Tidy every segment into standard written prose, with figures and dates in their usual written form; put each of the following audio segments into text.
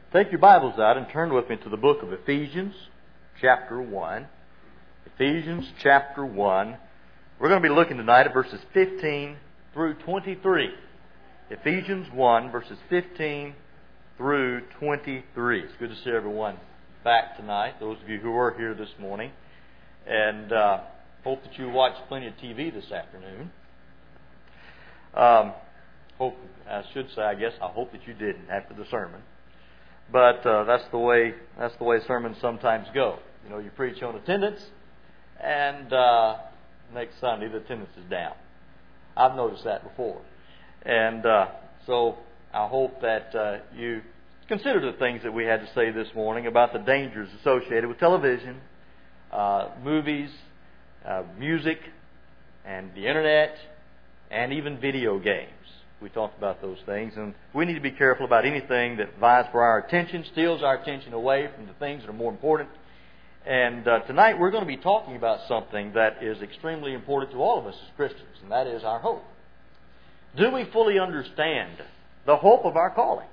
Take your Bibles out and turn with me to the book of Ephesians, chapter 1. Ephesians, chapter 1. We're going to be looking tonight at verses 15 through 23. Ephesians 1, verses 15 through 23. It's good to see everyone back tonight, those of you who are here this morning. And hope that you watched plenty of TV this afternoon. I hope that you didn't after the sermon. But that's the way sermons sometimes go. You know, you preach on attendance, and next Sunday the attendance is down. I've noticed that before. And so I hope that you consider the things that we had to say this morning about the dangers associated with television, movies, music, and the internet, and even video games. We talked about those things, and we need to be careful about anything that vies for our attention, steals our attention away from the things that are more important. And tonight we're going to be talking about something that is extremely important to all of us as Christians, and that is our hope. Do we fully understand the hope of our calling?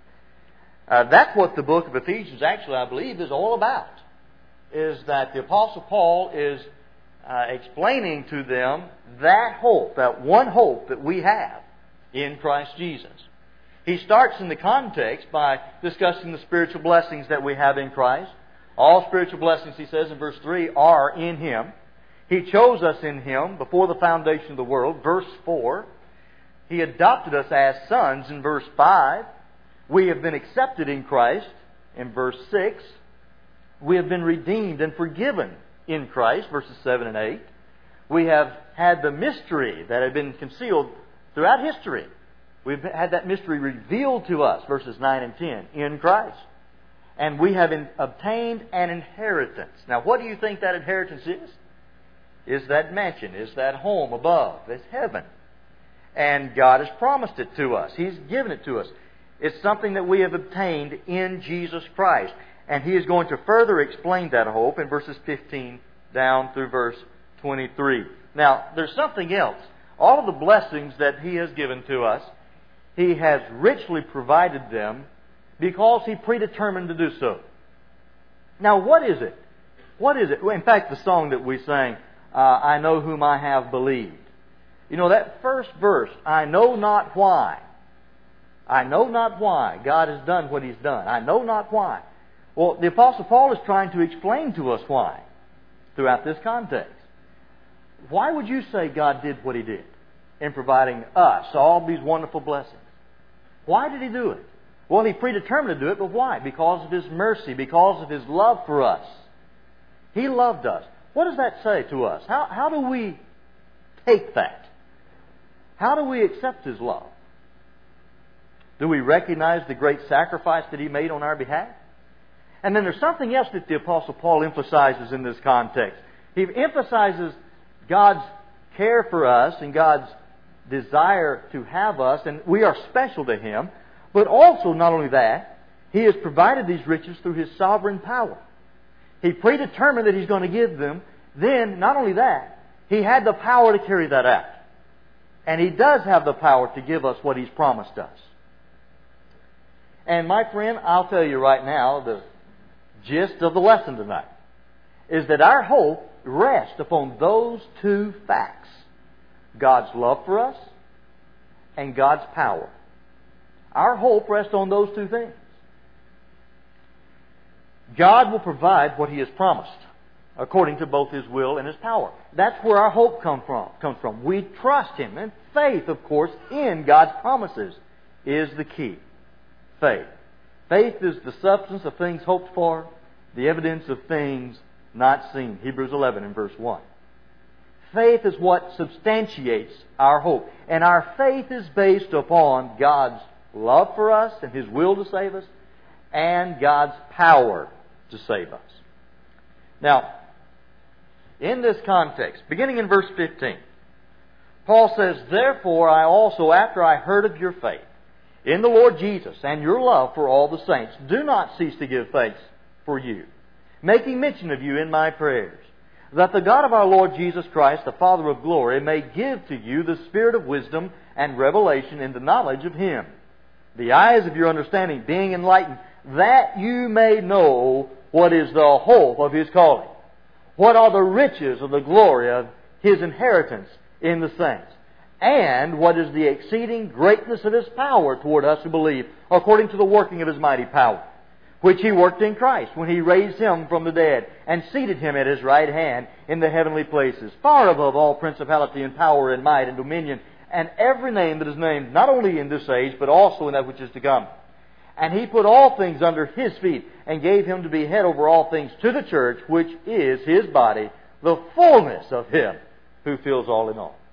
That's what the book of Ephesians actually, I believe, is all about, is that the Apostle Paul is explaining to them that hope, that one hope that we have in Christ Jesus. He starts in the context by discussing the spiritual blessings that we have in Christ. All spiritual blessings, he says in verse 3, are in Him. He chose us in Him before the foundation of the world. Verse 4, He adopted us as sons in verse 5. We have been accepted in Christ in verse 6. We have been redeemed and forgiven in Christ, verses 7 and 8. We have had the mystery that had been concealed throughout history. We've had that mystery revealed to us, verses 9 and 10, in Christ. And we have obtained an inheritance. Now, what do you think that inheritance is? Is that mansion? Is that home above? It's heaven. And God has promised it to us. He's given it to us. It's something that we have obtained in Jesus Christ. And He is going to further explain that hope in verses 15 down through verse 23. Now, there's something else. All of the blessings that He has given to us, He has richly provided them because He predetermined to do so. Now, what is it? What is it? In fact, the song that we sang, I know whom I have believed. You know, that first verse, I know not why. I know not why God has done what He's done. I know not why. Well, the Apostle Paul is trying to explain to us why throughout this context. Why would you say God did what He did in providing us all these wonderful blessings? Why did He do it? Well, He predetermined to do it, but why? Because of His mercy, because of His love for us. He loved us. What does that say to us? How do we take that? How do we accept His love? Do we recognize the great sacrifice that He made on our behalf? And then there's something else that the Apostle Paul emphasizes in this context. He emphasizes God's care for us and God's desire to have us, and we are special to Him. But also, not only that, He has provided these riches through His sovereign power. He predetermined that He's going to give them. Then, not only that, He had the power to carry that out. And He does have the power to give us what He's promised us. And my friend, I'll tell you right now, the gist of the lesson tonight is that our hope rests upon those two facts: God's love for us and God's power. Our hope rests on those two things. God will provide what He has promised according to both His will and His power. That's where our hope comes from. We trust Him. And faith, of course, in God's promises is the key. Faith. Faith is the substance of things hoped for, the evidence of things not seen. Hebrews 11 and verse 1. Faith is what substantiates our hope. And our faith is based upon God's love for us and His will to save us, and God's power to save us. Now, in this context, beginning in verse 15, Paul says, Therefore I also, after I heard of your faith in the Lord Jesus and your love for all the saints, do not cease to give thanks for you, making mention of you in my prayers, that the God of our Lord Jesus Christ, the Father of glory, may give to you the spirit of wisdom and revelation in the knowledge of Him, the eyes of your understanding being enlightened, that you may know what is the hope of His calling. What are the riches of the glory of His inheritance in the saints? And what is the exceeding greatness of His power toward us who believe, according to the working of His mighty power, which He worked in Christ, when He raised Him from the dead, and seated Him at His right hand in the heavenly places, far above all principality and power and might and dominion, and every name that is named, not only in this age, but also in that which is to come. And He put all things under His feet, and gave Him to be head over all things to the church, which is His body, the fullness of Him who fills all in all.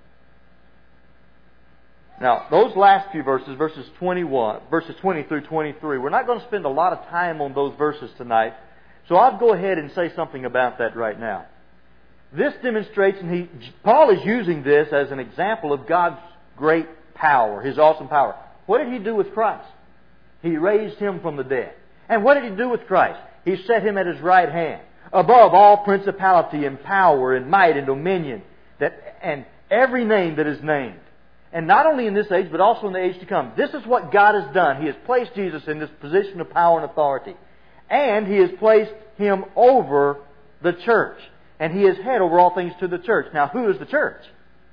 Now, those last few verses, verses 20 through 23, we're not going to spend a lot of time on those verses tonight, so I'll go ahead and say something about that right now. This demonstrates, and Paul is using this as an example of God's great power, His awesome power. What did He do with Christ? He raised Him from the dead. And what did He do with Christ? He set Him at His right hand, above all principality and power and might and dominion, and every name that is named. And not only in this age, but also in the age to come. This is what God has done. He has placed Jesus in this position of power and authority. And He has placed Him over the church. And He is head over all things to the church. Now, who is the church?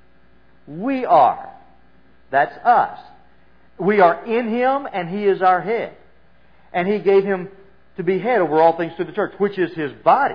We are. That's us. We are in Him, and He is our head. And He gave Him to be head over all things to the church, which is His body.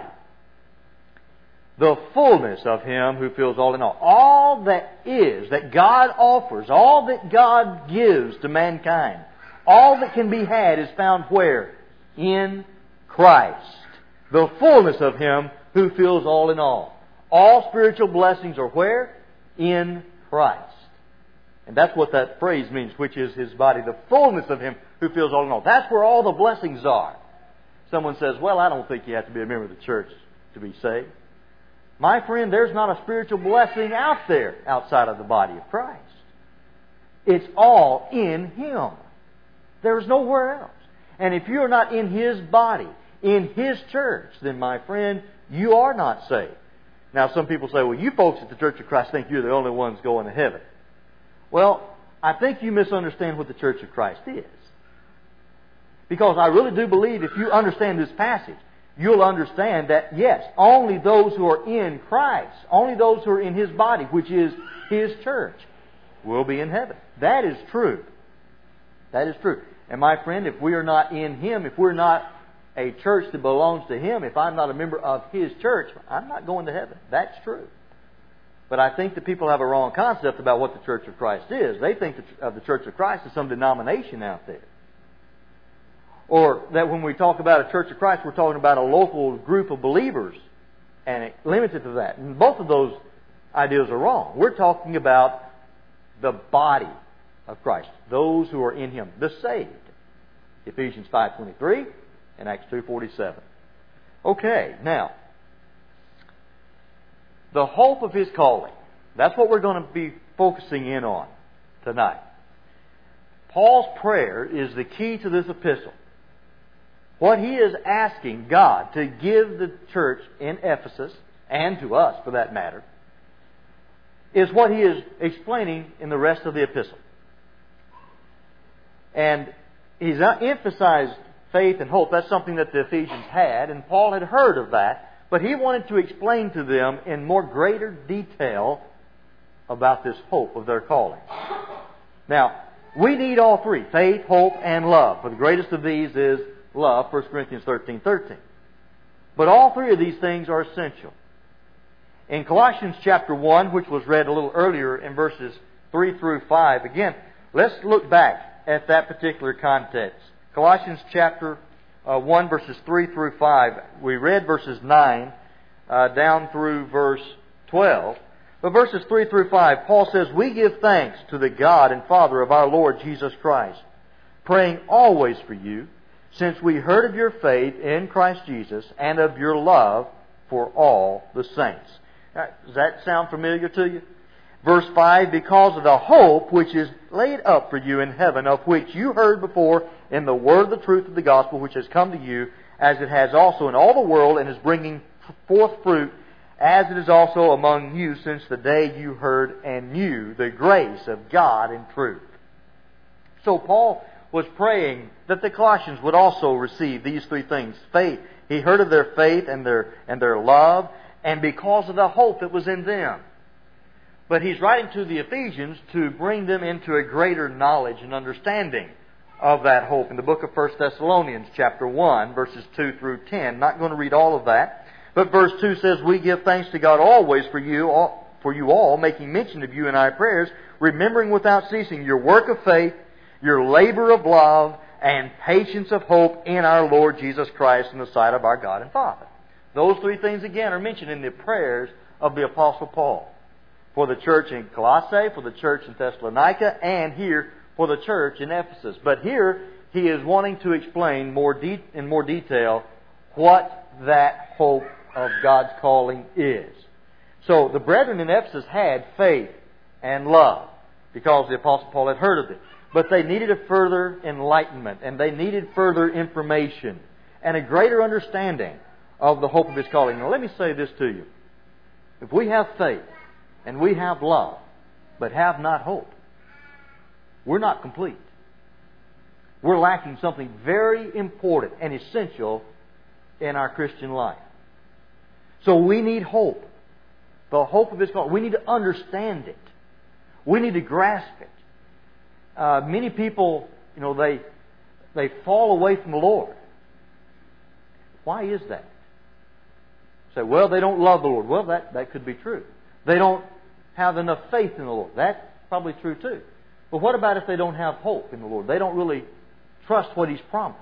The fullness of Him who fills all in all. All that is, that God offers, all that God gives to mankind, all that can be had is found where? In Christ. The fullness of Him who fills all in all. All spiritual blessings are where? In Christ. And that's what that phrase means, which is His body. The fullness of Him who fills all in all. That's where all the blessings are. Someone says, well, I don't think you have to be a member of the church to be saved. My friend, there's not a spiritual blessing out there outside of the body of Christ. It's all in Him. There's nowhere else. And if you're not in His body, in His church, then my friend, you are not saved. Now some people say, well, you folks at the Church of Christ think you're the only ones going to heaven. Well, I think you misunderstand what the Church of Christ is. Because I really do believe if you understand this passage, you'll understand that, yes, only those who are in Christ, only those who are in His body, which is His church, will be in heaven. That is true. That is true. And my friend, if we are not in Him, if we're not a church that belongs to Him, if I'm not a member of His church, I'm not going to heaven. That's true. But I think that people have a wrong concept about what the Church of Christ is. They think of the Church of Christ as some denomination out there. Or that when we talk about a Church of Christ, we're talking about a local group of believers and limited to that. And both of those ideas are wrong. We're talking about the body of Christ, those who are in Him, the saved. Ephesians 5:23 and Acts 2:47. Okay, now, the hope of His calling. That's what we're going to be focusing in on tonight. Paul's prayer is the key to this epistle. What he is asking God to give the church in Ephesus, and to us for that matter, is what he is explaining in the rest of the epistle. And he's emphasized faith and hope. That's something that the Ephesians had, and Paul had heard of that. But he wanted to explain to them in more greater detail about this hope of their calling. Now, we need all three, faith, hope, and love. For the greatest of these is love, 1 Corinthians 13:13. But all three of these things are essential. In Colossians chapter 1, which was read a little earlier in verses 3 through 5, again, let's look back at that particular context. Colossians chapter 1, verses 3 through 5. We read verses 9 down through verse 12. But verses 3 through 5, Paul says, "We give thanks to the God and Father of our Lord Jesus Christ, praying always for you, since we heard of your faith in Christ Jesus and of your love for all the saints." Now, does that sound familiar to you? Verse 5, "Because of the hope which is laid up for you in heaven, of which you heard before in the word of the truth of the gospel, which has come to you, as it has also in all the world, and is bringing forth fruit, as it is also among you since the day you heard and knew the grace of God in truth." So Paul was praying that the Colossians would also receive these three things. Faith. He heard of their faith and their love, and because of the hope that was in them. But he's writing to the Ephesians to bring them into a greater knowledge and understanding of that hope. In the book of 1 Thessalonians chapter 1, verses 2 through 10. Not going to read all of that. But verse 2 says, "We give thanks to God always for you all, making mention of you in our prayers, remembering without ceasing your work of faith, your labor of love, and patience of hope in our Lord Jesus Christ in the sight of our God and Father." Those three things again are mentioned in the prayers of the Apostle Paul. For the church in Colossae, for the church in Thessalonica, and here for the church in Ephesus. But here he is wanting to explain in more detail what that hope of God's calling is. So the brethren in Ephesus had faith and love because the Apostle Paul had heard of it. But they needed a further enlightenment, and they needed further information and a greater understanding of the hope of His calling. Now let me say this to you. If we have faith and we have love, but have not hope, we're not complete. We're lacking something very important and essential in our Christian life. So we need hope. The hope of His calling. We need to understand it. We need to grasp it. Many people, they fall away from the Lord. Why is that? Say, well, they don't love the Lord. Well, that could be true. They don't have enough faith in the Lord. That's probably true too. But what about if they don't have hope in the Lord? They don't really trust what He's promised.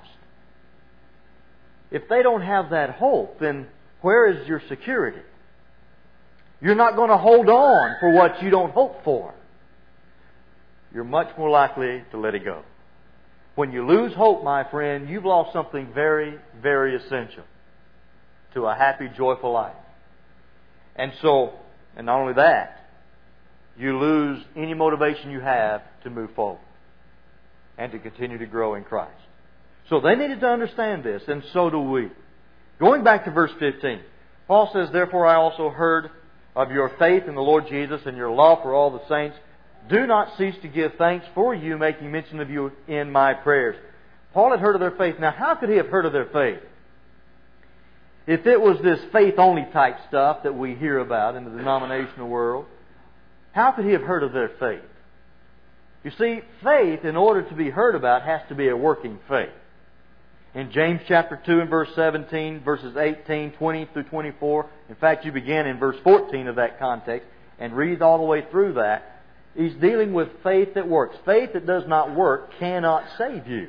If they don't have that hope, then where is your security? You're not going to hold on for what you don't hope for. You're much more likely to let it go. When you lose hope, my friend, you've lost something very, very essential to a happy, joyful life. And not only that, you lose any motivation you have to move forward and to continue to grow in Christ. So they needed to understand this, and so do we. Going back to verse 15, Paul says, "Therefore I also heard of your faith in the Lord Jesus and your love for all the saints. Do not cease to give thanks for you, making mention of you in my prayers." Paul had heard of their faith. Now, how could he have heard of their faith? If it was this faith-only type stuff that we hear about in the denominational world, how could he have heard of their faith? You see, faith, in order to be heard about, has to be a working faith. In James chapter 2 and verse 17, verses 18, 20 through 24, in fact, you begin in verse 14 of that context and read all the way through that. He's dealing with faith that works. Faith that does not work cannot save you.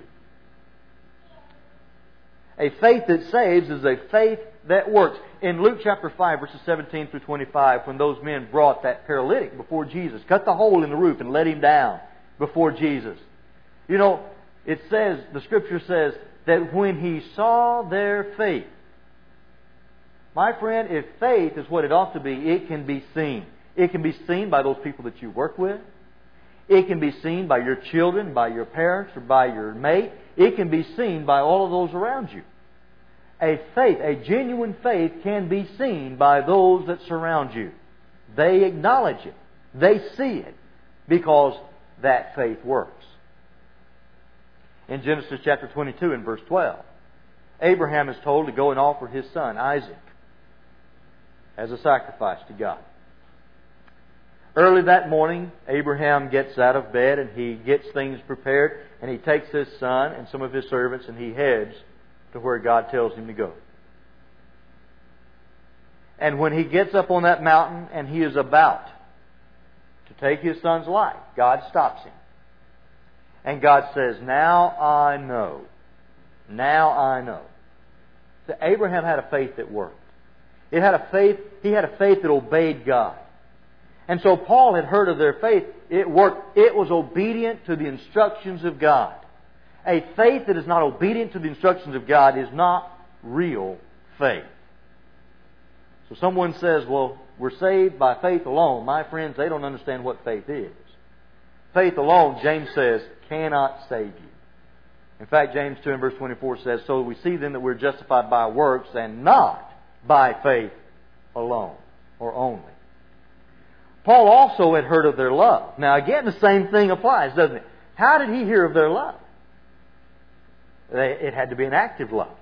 A faith that saves is a faith that works. In Luke chapter 5, verses 17 through 25, when those men brought that paralytic before Jesus, cut the hole in the roof and let him down before Jesus. It says, the Scripture says, that when he saw their faith, my friend, if faith is what it ought to be, it can be seen. It can be seen by those people that you work with. It can be seen by your children, by your parents, or by your mate. It can be seen by all of those around you. A faith, a genuine faith, can be seen by those that surround you. They acknowledge it. They see it because that faith works. In Genesis chapter 22 and verse 12, Abraham is told to go and offer his son Isaac as a sacrifice to God. Early that morning, Abraham gets out of bed and he gets things prepared, and he takes his son and some of his servants and he heads to where God tells him to go. And when he gets up on that mountain and he is about to take his son's life, God stops him. And God says, "Now I know. Now I know." So Abraham had a faith that worked. He had a faith that obeyed God. And so Paul had heard of their faith. It worked. It was obedient to the instructions of God. A faith that is not obedient to the instructions of God is not real faith. So someone says, "Well, we're saved by faith alone." My friends, they don't understand what faith is. Faith alone, James says, cannot save you. In fact, James 2 and verse 24 says, "So we see then that we're justified by works and not by faith alone," or only. Paul also had heard of their love. Now again, the same thing applies, doesn't it? How did he hear of their love? It had to be an active love.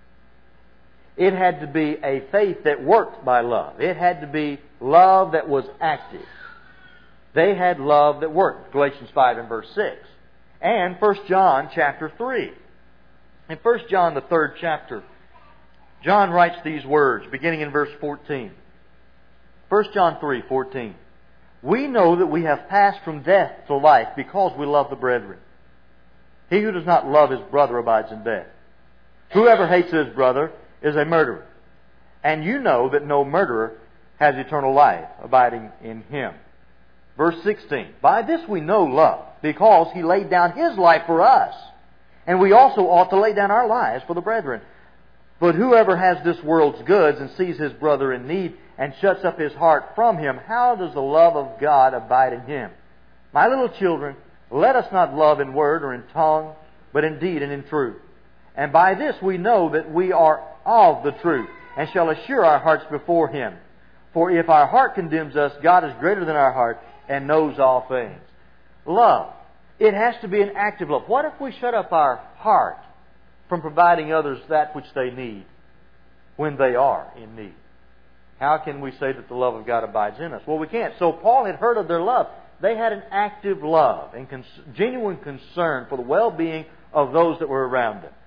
It had to be a faith that worked by love. It had to be love that was active. They had love that worked. Galatians 5 and verse 6. And 1 John chapter 3. In 1 John, the 3rd chapter, John writes these words, beginning in verse 14. 1 John 3:14. We know that we have passed from death to life because we love the brethren. He who does not love his brother abides in death. Whoever hates his brother is a murderer. And you know that no murderer has eternal life abiding in him. Verse 16. By this we know love, because He laid down His life for us. And we also ought to lay down our lives for the brethren. But whoever has this world's goods and sees his brother in need and shuts up his heart from him, how does the love of God abide in him? My little children, let us not love in word or in tongue, but in deed and in truth. And by this we know that we are of the truth, and shall assure our hearts before Him. For if our heart condemns us, God is greater than our heart and knows all things. Love. It has to be an active love. What if we shut up our heart from providing others that which they need when they are in need? How can we say that the love of God abides in us? Well, we can't. So Paul had heard of their love. They had an active love and genuine concern for the well-being of those that were around them.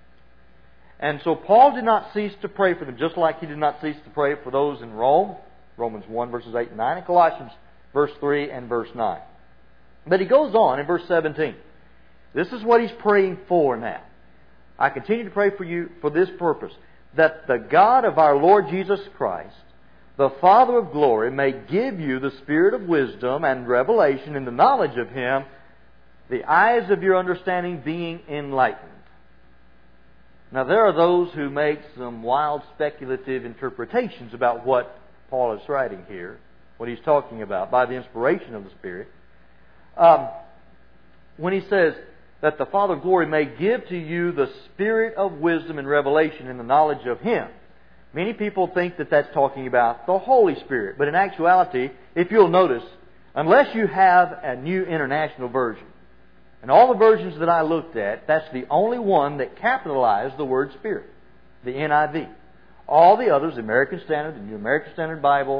And so Paul did not cease to pray for them, just like he did not cease to pray for those in Rome, Romans 1 verses 8 and 9, and Colossians verse 3 and verse 9. But he goes on in verse 17. This is what he's praying for now. I continue to pray for you for this purpose, that the God of our Lord Jesus Christ, the Father of glory, may give you the spirit of wisdom and revelation in the knowledge of Him, the eyes of your understanding being enlightened. Now there are those who make some wild speculative interpretations about what Paul is writing here, what he's talking about, by the inspiration of the Spirit. When he says that the Father of glory may give to you the spirit of wisdom and revelation in the knowledge of Him. Many people think that that's talking about the Holy Spirit. But in actuality, if you'll notice, unless you have a New International Version, and all the versions that I looked at, that's the only one that capitalized the word Spirit, the NIV. All the others, the American Standard, the New American Standard Bible,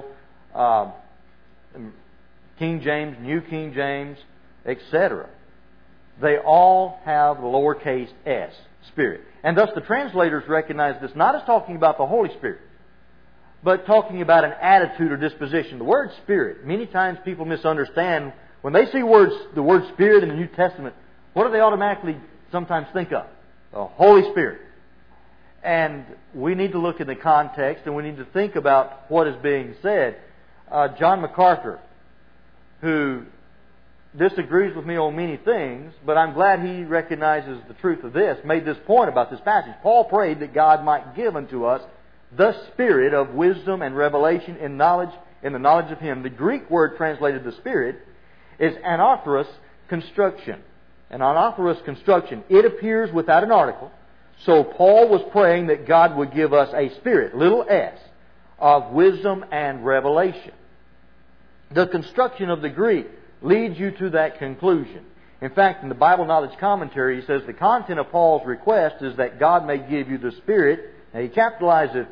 King James, New King James, etc., they all have the lowercase s, Spirit. And thus the translators recognize this not as talking about the Holy Spirit, but talking about an attitude or disposition. The word Spirit, many times people misunderstand. When they see the word Spirit in the New Testament, what do they automatically sometimes think of? The Holy Spirit. And we need to look in the context, and we need to think about what is being said. John MacArthur, who disagrees with me on many things, but I'm glad he recognizes the truth of this, made this point about this passage. Paul prayed that God might give unto us the spirit of wisdom and revelation in the knowledge of Him. The Greek word translated the Spirit is anarthrous construction. An anarthrous construction. It appears without an article. So Paul was praying that God would give us a spirit, little s, of wisdom and revelation. The construction of the Greek leads you to that conclusion. In fact, in the Bible Knowledge Commentary, he says the content of Paul's request is that God may give you the Spirit. Now he capitalizes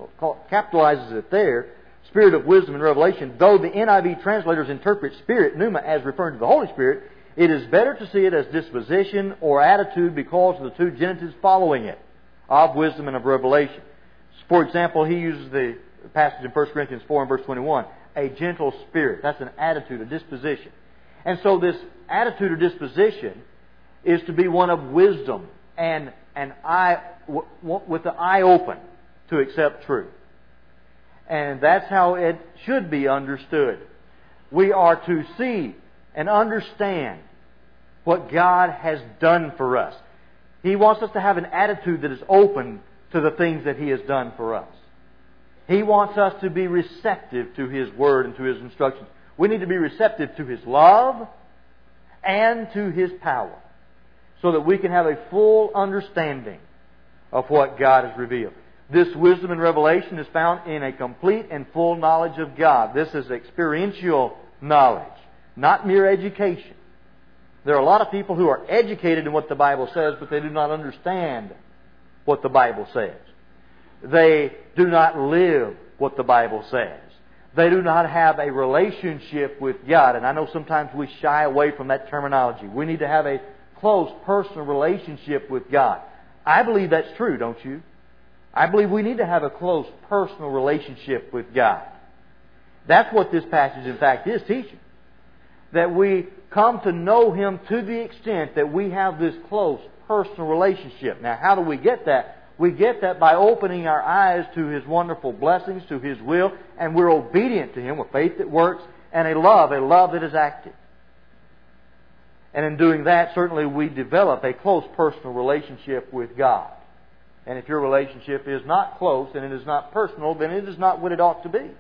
it there, Spirit of wisdom and revelation. Though the NIV translators interpret Spirit, pneuma, as referring to the Holy Spirit, it is better to see it as disposition or attitude because of the two genitives following it, of wisdom and of revelation. For example, he uses the passage in 1 Corinthians 4 and verse 21, a gentle spirit. That's an attitude, a disposition. And so this attitude or disposition is to be one of wisdom and with the eye open to accept truth. And that's how it should be understood. We are to see and understand what God has done for us. He wants us to have an attitude that is open to the things that He has done for us. He wants us to be receptive to His Word and to His instructions. We need to be receptive to His love and to His power so that we can have a full understanding of what God has revealed. This wisdom and revelation is found in a complete and full knowledge of God. This is experiential knowledge, not mere education. There are a lot of people who are educated in what the Bible says, but they do not understand what the Bible says. They do not live what the Bible says. They do not have a relationship with God. And I know sometimes we shy away from that terminology. We need to have a close personal relationship with God. I believe that's true, don't you? I believe we need to have a close personal relationship with God. That's what this passage, in fact, is teaching. That we come to know Him to the extent that we have this close personal relationship. Now, how do we get that? We get that by opening our eyes to His wonderful blessings, to His will, and we're obedient to Him with faith that works and a love that is active. And in doing that, certainly we develop a close personal relationship with God. And if your relationship is not close and it is not personal, then it is not what it ought to be.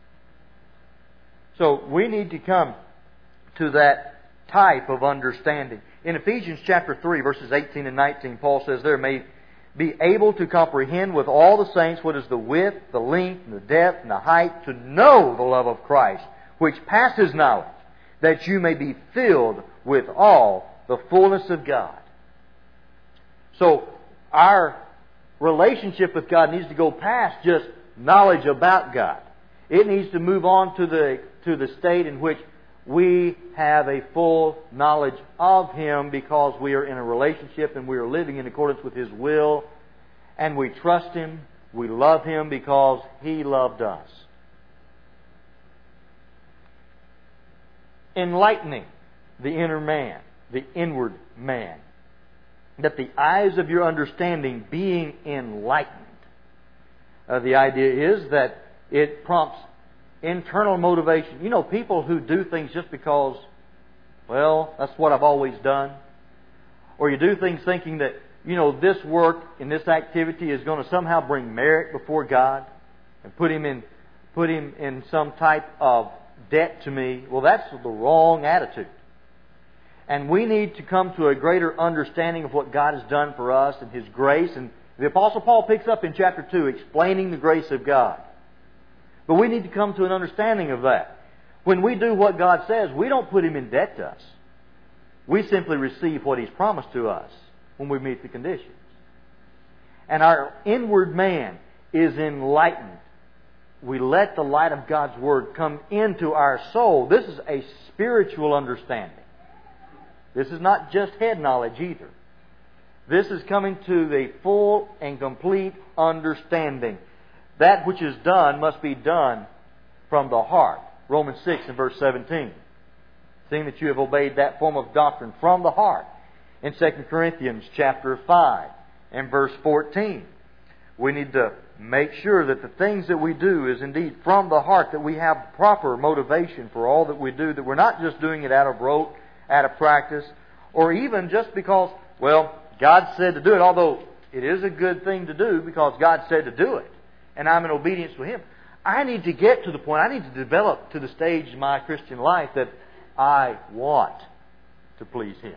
So we need to come to that type of understanding. In Ephesians chapter 3, verses 18 and 19, Paul says, "There may be able to comprehend with all the saints what is the width, the length, and the depth, and the height, to know the love of Christ, which passes knowledge, that you may be filled with all the fullness of God." So our relationship with God needs to go past just knowledge about God. It needs to move on to the state in which we have a full knowledge of Him because we are in a relationship and we are living in accordance with His will, and we trust Him, we love Him because He loved us. Enlightening the inner man, the inward man. That the eyes of your understanding being enlightened. The idea is that it prompts internal motivation. You know, people who do things just because, well, that's what I've always done. Or you do things thinking that, you know, this work and this activity is going to somehow bring merit before God and put Him in some type of debt to me. Well, that's the wrong attitude. And we need to come to a greater understanding of what God has done for us and His grace. And the Apostle Paul picks up in chapter 2 explaining the grace of God. But we need to come to an understanding of that. When we do what God says, we don't put Him in debt to us. We simply receive what He's promised to us when we meet the conditions. And our inward man is enlightened. We let the light of God's Word come into our soul. This is a spiritual understanding. This is not just head knowledge either. This is coming to the full and complete understanding. That which is done must be done from the heart. Romans 6 and verse 17. Seeing that you have obeyed that form of doctrine from the heart. In 2 Corinthians chapter 5 and verse 14. We need to make sure that the things that we do is indeed from the heart, that we have proper motivation for all that we do, that we're not just doing it out of rote, out of practice, or even just because, well, God said to do it, although it is a good thing to do because God said to do it, and I'm in obedience to Him. I need to get to the point, I need to develop to the stage in my Christian life that I want to please Him.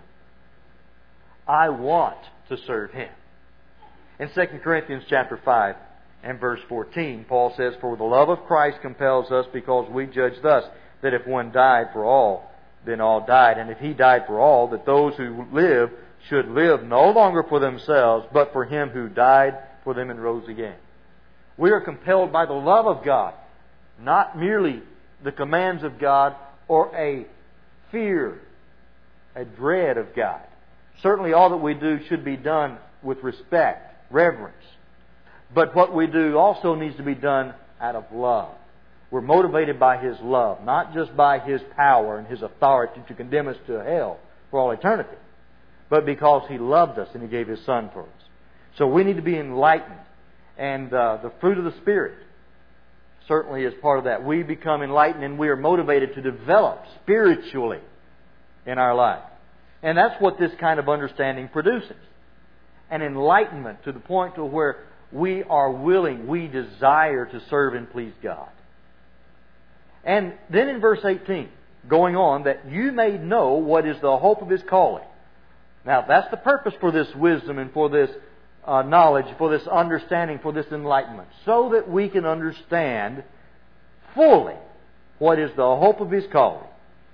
I want to serve Him. In 2 Corinthians chapter 5 and verse 14, Paul says, "For the love of Christ compels us, because we judge thus, that if one died for all, then all died. And if He died for all, that those who live should live no longer for themselves, but for Him who died for them and rose again." We are compelled by the love of God, not merely the commands of God or a fear, a dread of God. Certainly all that we do should be done with respect, reverence. But what we do also needs to be done out of love. We're motivated by His love, not just by His power and His authority to condemn us to hell for all eternity, but because He loved us and He gave His Son for us. So we need to be enlightened. And the fruit of the Spirit certainly is part of that. We become enlightened and we are motivated to develop spiritually in our life. And that's what this kind of understanding produces. An enlightenment to the point to where we are willing, we desire to serve and please God. And then in verse 18, going on, that you may know what is the hope of His calling. Now, that's the purpose for this wisdom and for this knowledge, for this understanding, for this enlightenment. So that we can understand fully what is the hope of His calling.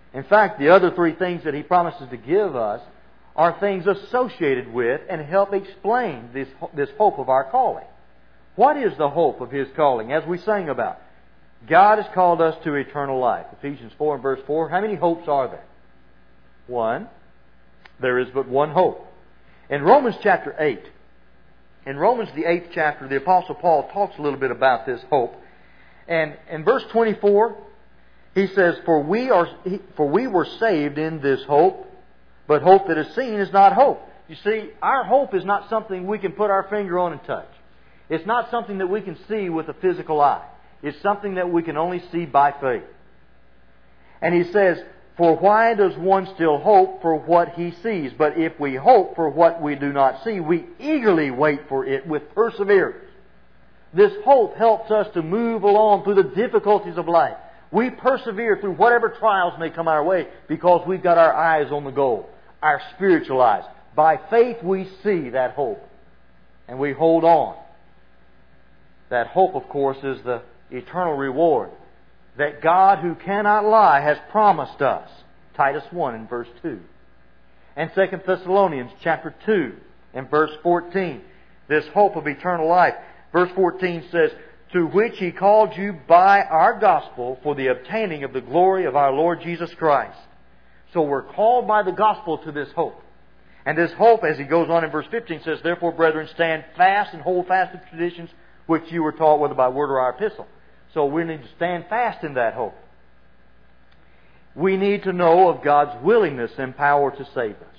In fact, the other three things that He promises to give us are things associated with and help explain this hope of our calling. What is the hope of His calling? As we sang about, God has called us to eternal life. Ephesians 4 and verse 4. How many hopes are there? One. There is but one hope. In Romans chapter 8, in Romans the 8th chapter, the Apostle Paul talks a little bit about this hope. And in verse 24, he says, For we were saved in this hope, but hope that is seen is not hope. You see, our hope is not something we can put our finger on and touch. It's not something that we can see with a physical eye. It's something that we can only see by faith. And he says, For why does one still hope for what he sees? But if we hope for what we do not see, we eagerly wait for it with perseverance. This hope helps us to move along through the difficulties of life. We persevere through whatever trials may come our way because we've got our eyes on the goal, our spiritual eyes. By faith we see that hope, and we hold on. That hope, of course, is the eternal reward that God, who cannot lie, has promised us. Titus 1 and verse 2. And 2 Thessalonians chapter 2 and verse 14. This hope of eternal life. Verse 14 says, To which He called you by our gospel for the obtaining of the glory of our Lord Jesus Christ. So we're called by the gospel to this hope. And this hope, as he goes on in verse 15, says, Therefore, brethren, stand fast and hold fast the traditions which you were taught, whether by word or our epistle. So we need to stand fast in that hope. We need to know of God's willingness and power to save us.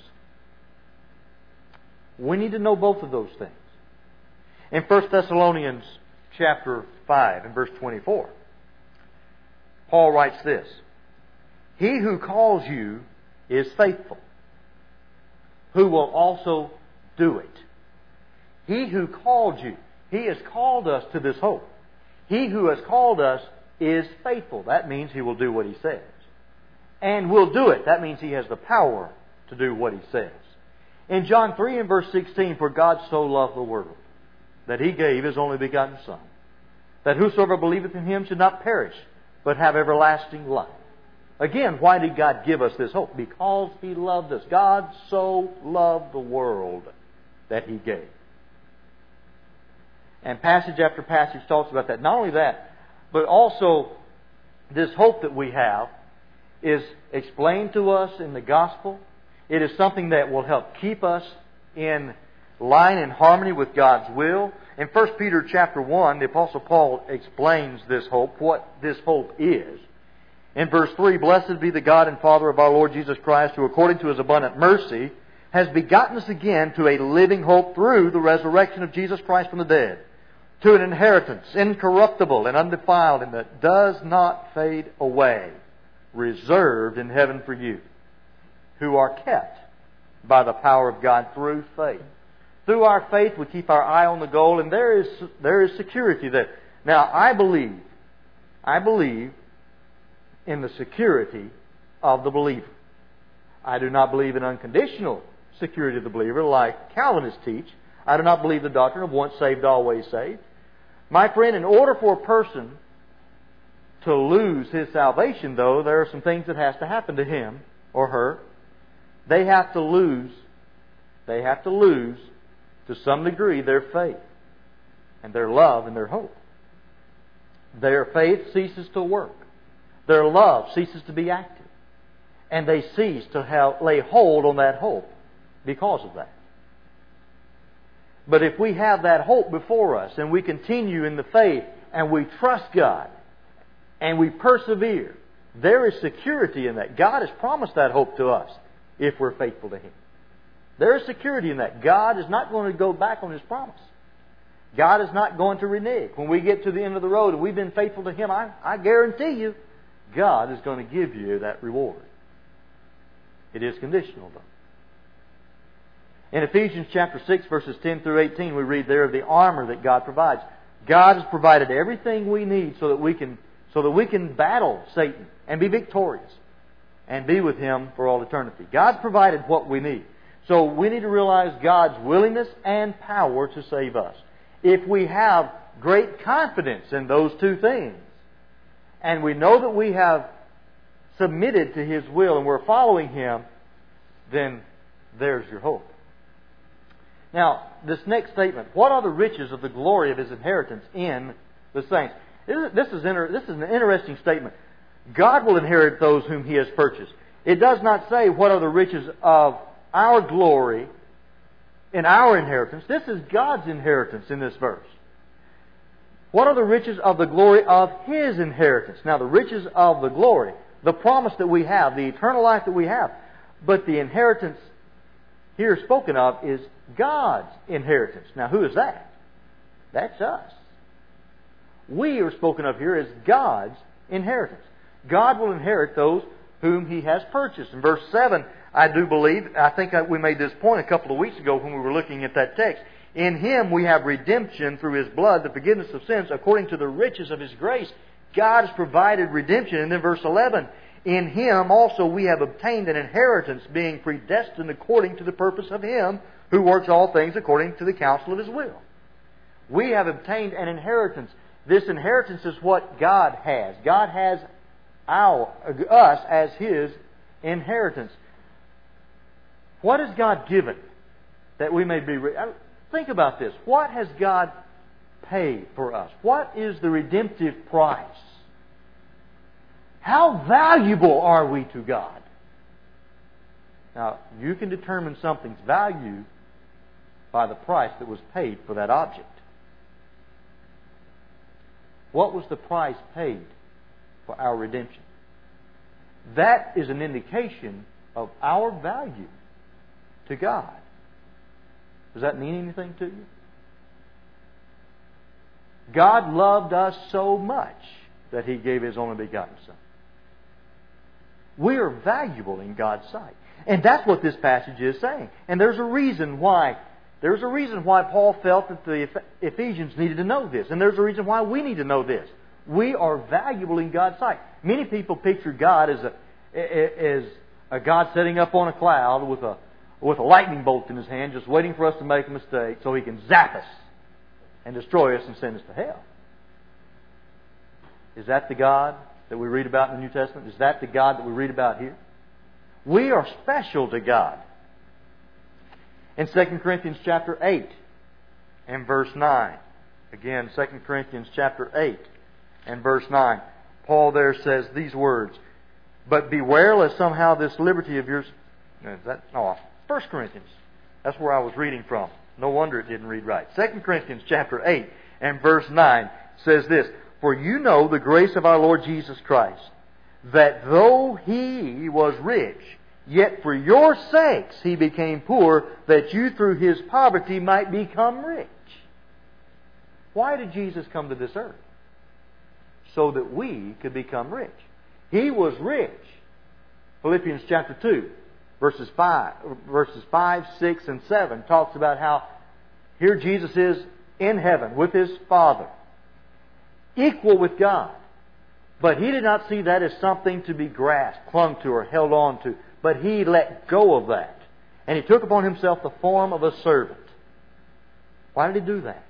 We need to know both of those things. In 1 Thessalonians chapter 5 and verse 24, Paul writes this, He who calls you is faithful, who will also do it. He who called you, He has called us to this hope. He who has called us is faithful. That means He will do what He says. And will do it. That means He has the power to do what He says. In John 3 and verse 16, For God so loved the world, that He gave His only begotten Son, that whosoever believeth in Him should not perish, but have everlasting life. Again, why did God give us this hope? Because He loved us. God so loved the world that He gave. And passage after passage talks about that. Not only that, but also this hope that we have is explained to us in the gospel. It is something that will help keep us in line and harmony with God's will. In 1 Peter chapter 1, the Apostle Paul explains this hope, what this hope is. In verse 3, Blessed be the God and Father of our Lord Jesus Christ, who according to His abundant mercy has begotten us again to a living hope through the resurrection of Jesus Christ from the dead, to an inheritance incorruptible and undefiled, and that does not fade away, reserved in heaven for you, who are kept by the power of God through faith. Through our faith, we keep our eye on the goal, and there is security there. Now, I believe in the security of the believer. I do not believe in unconditional security of the believer like Calvinists teach. I do not believe the doctrine of once saved, always saved. My friend, in order for a person to lose his salvation, though, there are some things that has to happen to him or her. They have to lose to some degree their faith and their love and their hope. Their faith ceases to work. Their love ceases to be active. And they cease to lay hold on that hope because of that. But if we have that hope before us and we continue in the faith and we trust God and we persevere, there is security in that. God has promised that hope to us if we're faithful to Him. There is security in that. God is not going to go back on His promise. God is not going to renege. When we get to the end of the road and we've been faithful to Him, I guarantee you, God is going to give you that reward. It is conditional, though. In Ephesians chapter 6, verses 10 through 18, we read there of the armor that God provides. God has provided everything we need so that we can battle Satan and be victorious and be with Him for all eternity. God's provided what we need. So we need to realize God's willingness and power to save us. If we have great confidence in those two things, and we know that we have submitted to His will and we're following Him, then there's your hope. Now, this next statement, what are the riches of the glory of His inheritance in the saints? This is an interesting statement. God will inherit those whom He has purchased. It does not say what are the riches of our glory in our inheritance. This is God's inheritance in this verse. What are the riches of the glory of His inheritance? Now, the riches of the glory, the promise that we have, the eternal life that we have. But the inheritance here spoken of is God's inheritance. Now, who is that? That's us. We are spoken of here as God's inheritance. God will inherit those whom He has purchased. In verse 7, I think we made this point a couple of weeks ago when we were looking at that text. In Him we have redemption through His blood, the forgiveness of sins, according to the riches of His grace. God has provided redemption. And then verse 11, in Him also we have obtained an inheritance, being predestined according to the purpose of Him who works all things according to the counsel of His will. We have obtained an inheritance. This inheritance is what God has. God has us as His inheritance. What has God given that we may be... Think about this. What has God paid for us? What is the redemptive price? How valuable are we to God? Now, you can determine something's value by the price that was paid for that object. What was the price paid for our redemption? That is an indication of our value to God. Does that mean anything to you? God loved us so much that He gave His only begotten Son. We are valuable in God's sight. And that's what this passage is saying. And there's a reason why. There's a reason why Paul felt that the Ephesians needed to know this. And there's a reason why we need to know this. We are valuable in God's sight. Many people picture God as a God sitting up on a cloud with a lightning bolt in His hand, just waiting for us to make a mistake so He can zap us and destroy us and send us to hell. Is that the God that we read about in the New Testament? Is that the God that we read about here? We are special to God. In 2 Corinthians chapter 8 and verse 9. Again, 2 Corinthians chapter 8 and verse 9. Paul there says these words, but beware lest somehow this liberty of yours... 1 Corinthians. That's where I was reading from. No wonder it didn't read right. 2 Corinthians chapter 8 and verse 9 says this, for you know the grace of our Lord Jesus Christ, that though He was rich, yet for your sakes He became poor, that you through His poverty might become rich. Why did Jesus come to this earth? So that we could become rich. He was rich. Philippians chapter 2, verses 5, 6, and 7 talks about how here Jesus is in heaven with His Father, equal with God. But He did not see that as something to be grasped, clung to, or held on to. But He let go of that. And He took upon Himself the form of a servant. Why did He do that?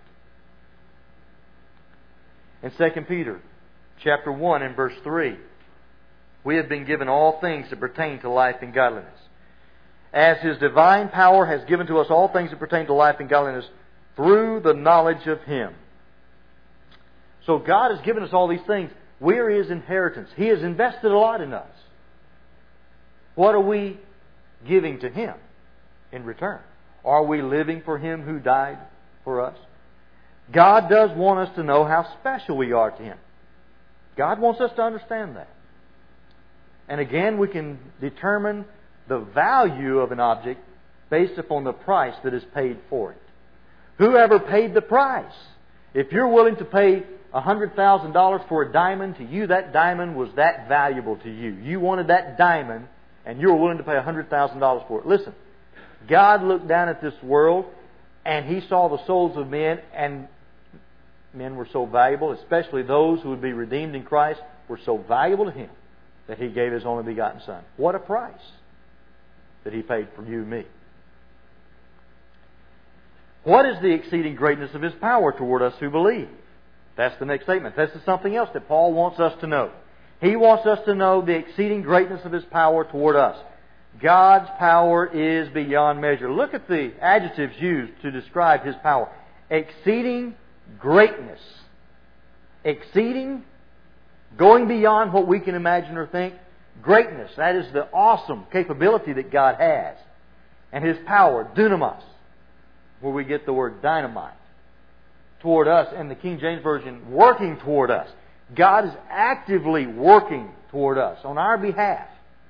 In 2 Peter chapter 1 and verse 3, we have been given all things that pertain to life and godliness. As His divine power has given to us all things that pertain to life and godliness through the knowledge of Him. So God has given us all these things. We are His inheritance. He has invested a lot in us. What are we giving to Him in return? Are we living for Him who died for us? God does want us to know how special we are to Him. God wants us to understand that. And again, we can determine the value of an object based upon the price that is paid for it. Whoever paid the price? If you're willing to pay $100,000 for a diamond, to you that diamond was that valuable to you. You wanted that diamond and you were willing to pay $100,000 for it. Listen, God looked down at this world and He saw the souls of men, and men were so valuable, especially those who would be redeemed in Christ, were so valuable to Him that He gave His only begotten Son. What a price that He paid for you and me. What is the exceeding greatness of His power toward us who believe? That's the next statement. This is something else that Paul wants us to know. He wants us to know the exceeding greatness of His power toward us. God's power is beyond measure. Look at the adjectives used to describe His power. Exceeding greatness. Exceeding, going beyond what we can imagine or think. Greatness, that is the awesome capability that God has. And His power, dunamis, where we get the word dynamite, toward us. And the King James Version, working toward us. God is actively working toward us on our behalf.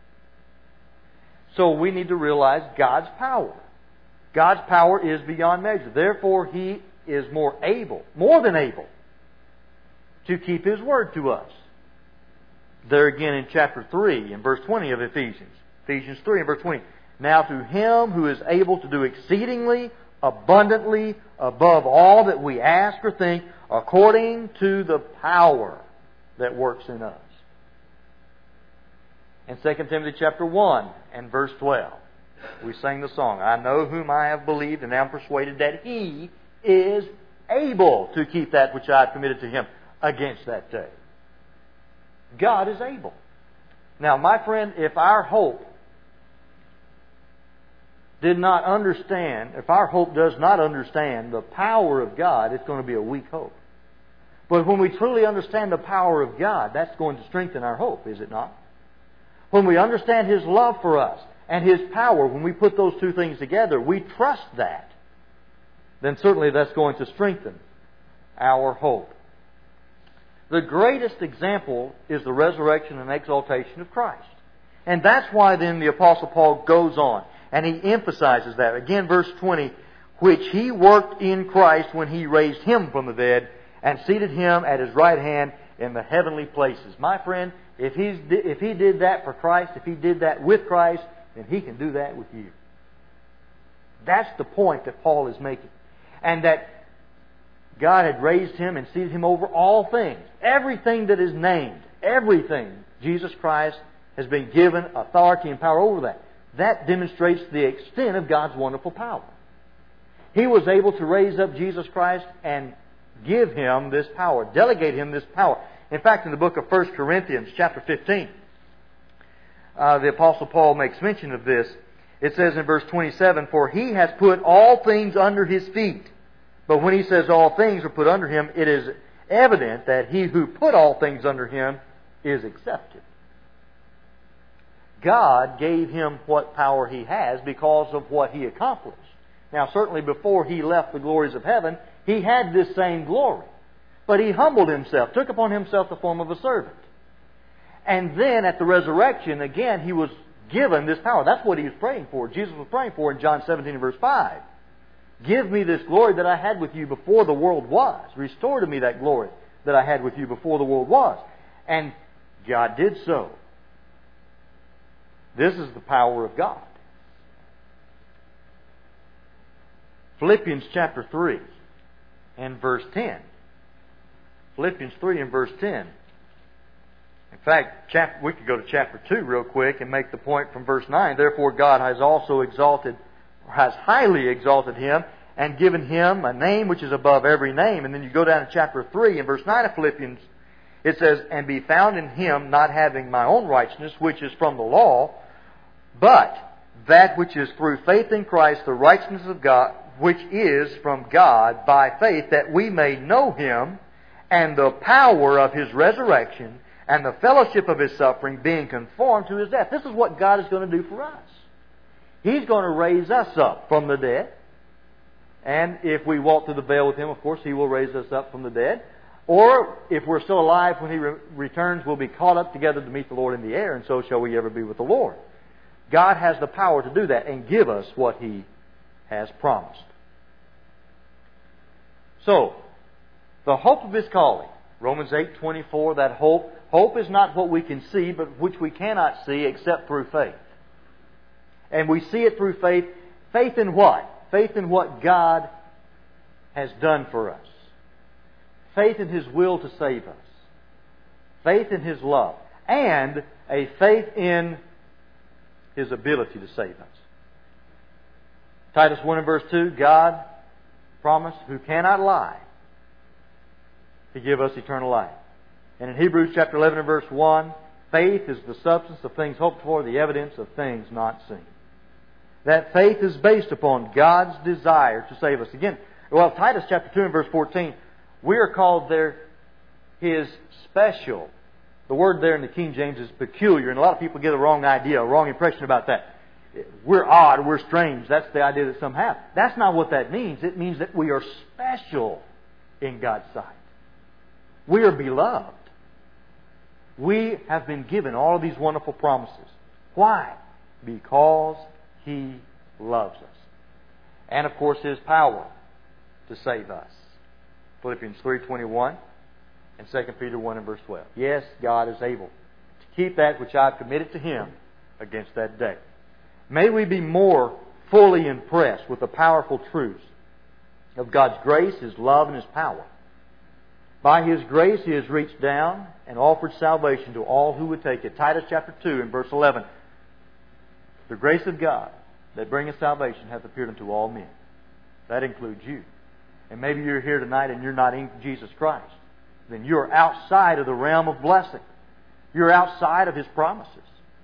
So we need to realize God's power. God's power is beyond measure. Therefore, He is more than able, to keep His word to us. There again in chapter 3 and verse 20 of Ephesians. Ephesians 3 and verse 20. Now to Him who is able to do exceedingly, abundantly, above all that we ask or think, according to the power that works in us. In 2 Timothy chapter 1 and verse 12, we sang the song, I know whom I have believed and am persuaded that He is able to keep that which I have committed to Him against that day. God is able. Now, my friend, if our hope does not understand the power of God, it's going to be a weak hope. But when we truly understand the power of God, that's going to strengthen our hope, is it not? When we understand His love for us and His power, when we put those two things together, we trust that, then certainly that's going to strengthen our hope. The greatest example is the resurrection and exaltation of Christ. And that's why then the Apostle Paul goes on and he emphasizes that. Again, verse 20, which He worked in Christ when He raised Him from the dead and seated Him at His right hand in the heavenly places. My friend, if He did that for Christ, if He did that with Christ, then He can do that with you. That's the point that Paul is making. And that God had raised Him and seated Him over all things. Everything that is named, everything, Jesus Christ has been given authority and power over that. That demonstrates the extent of God's wonderful power. He was able to raise up Jesus Christ and give Him this power, delegate Him this power. In fact, in the book of 1 Corinthians chapter 15, the Apostle Paul makes mention of this. It says in verse 27, for He has put all things under His feet. But when he says all things are put under Him, it is evident that He who put all things under Him is accepted. God gave Him what power He has because of what He accomplished. Now, certainly before He left the glories of heaven, He had this same glory. But He humbled Himself, took upon Himself the form of a servant. And then at the resurrection, again, He was given this power. That's what He was praying for. Jesus was praying for in John 17 and verse 5. Give me this glory that I had with you before the world was. Restore to me that glory that I had with you before the world was. And God did so. This is the power of God. Philippians chapter 3 and verse 10. Philippians 3 and verse 10. In fact, we could go to chapter 2 real quick and make the point from verse 9. Therefore God has highly exalted Him and given Him a name which is above every name. And then you go down to chapter 3 and verse 9 of Philippians. It says, and be found in Him, not having my own righteousness, which is from the law, but that which is through faith in Christ, the righteousness of God, which is from God by faith, that we may know Him and the power of His resurrection and the fellowship of His suffering, being conformed to His death. This is what God is going to do for us. He's going to raise us up from the dead. And if we walk through the veil with Him, of course, He will raise us up from the dead. Or, if we're still alive when He returns, we'll be caught up together to meet the Lord in the air, and so shall we ever be with the Lord. God has the power to do that and give us what He has promised. So, the hope of His calling. Romans 8:24, that hope. Hope is not what we can see, but which we cannot see except through faith. And we see it through faith. Faith in what? Faith in what God has done for us. Faith in His will to save us. Faith in His love. And a faith in His ability to save us. Titus 1 and verse 2, God promised, who cannot lie, to give us eternal life. And in Hebrews chapter 11 and verse 1, faith is the substance of things hoped for, the evidence of things not seen. That faith is based upon God's desire to save us. Again, well, Titus chapter 2 and verse 14, we are called there His special. The word there in the King James is peculiar, and a lot of people get a wrong idea, a wrong impression about that. We're odd, we're strange. That's the idea that some have. That's not what that means. It means that we are special in God's sight. We are beloved. We have been given all of these wonderful promises. Why? Because He loves us. And of course His power to save us. Philippians 3:21 and 2 Peter 1 and verse 12. Yes, God is able to keep that which I have committed to Him against that day. May we be more fully impressed with the powerful truths of God's grace, His love, and His power. By His grace He has reached down and offered salvation to all who would take it. Titus chapter 2 and verse 11. The grace of God that bringeth salvation hath appeared unto all men. That includes you. And maybe you're here tonight and you're not in Jesus Christ. Then you're outside of the realm of blessing. You're outside of His promises.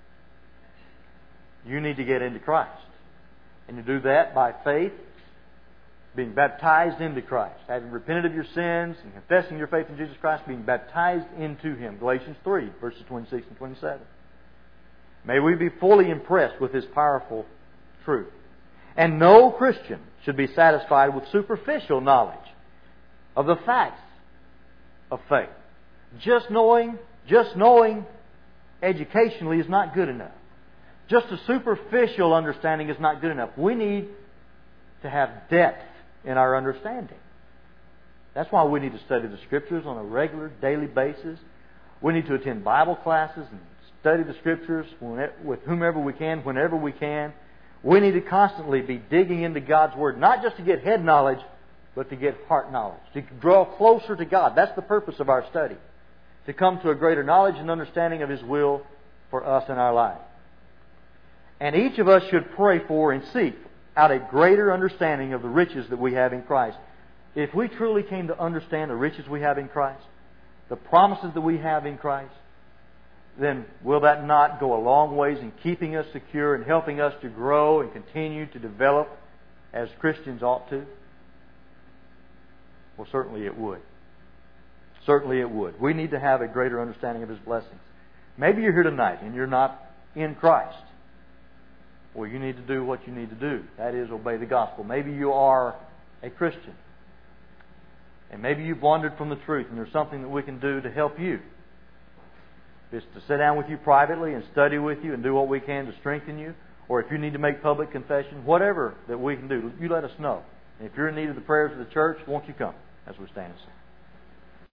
You need to get into Christ. And you do that by faith, being baptized into Christ, having repented of your sins and confessing your faith in Jesus Christ, being baptized into Him. Galatians 3, verses 26 and 27. May we be fully impressed with this powerful truth. And no Christian should be satisfied with superficial knowledge of the facts of faith. Just knowing educationally is not good enough. Just a superficial understanding is not good enough. We need to have depth in our understanding. That's why we need to study the Scriptures on a regular, daily basis. We need to attend Bible classes and study the Scriptures with whomever we can, whenever we can. We need to constantly be digging into God's Word, not just to get head knowledge, but to get heart knowledge, to draw closer to God. That's the purpose of our study, to come to a greater knowledge and understanding of His will for us in our life. And each of us should pray for and seek out a greater understanding of the riches that we have in Christ. If we truly came to understand the riches we have in Christ, the promises that we have in Christ, then will that not go a long ways in keeping us secure and helping us to grow and continue to develop as Christians ought to? Well, certainly it would. Certainly it would. We need to have a greater understanding of His blessings. Maybe you're here tonight and you're not in Christ. Well, you need to do what you need to do. That is, obey the gospel. Maybe you are a Christian. And maybe you've wandered from the truth and there's something that we can do to help you. It's to sit down with you privately and study with you and do what we can to strengthen you. Or if you need to make public confession, whatever that we can do, you let us know. And if you're in need of the prayers of the church, won't you come as we stand and sing?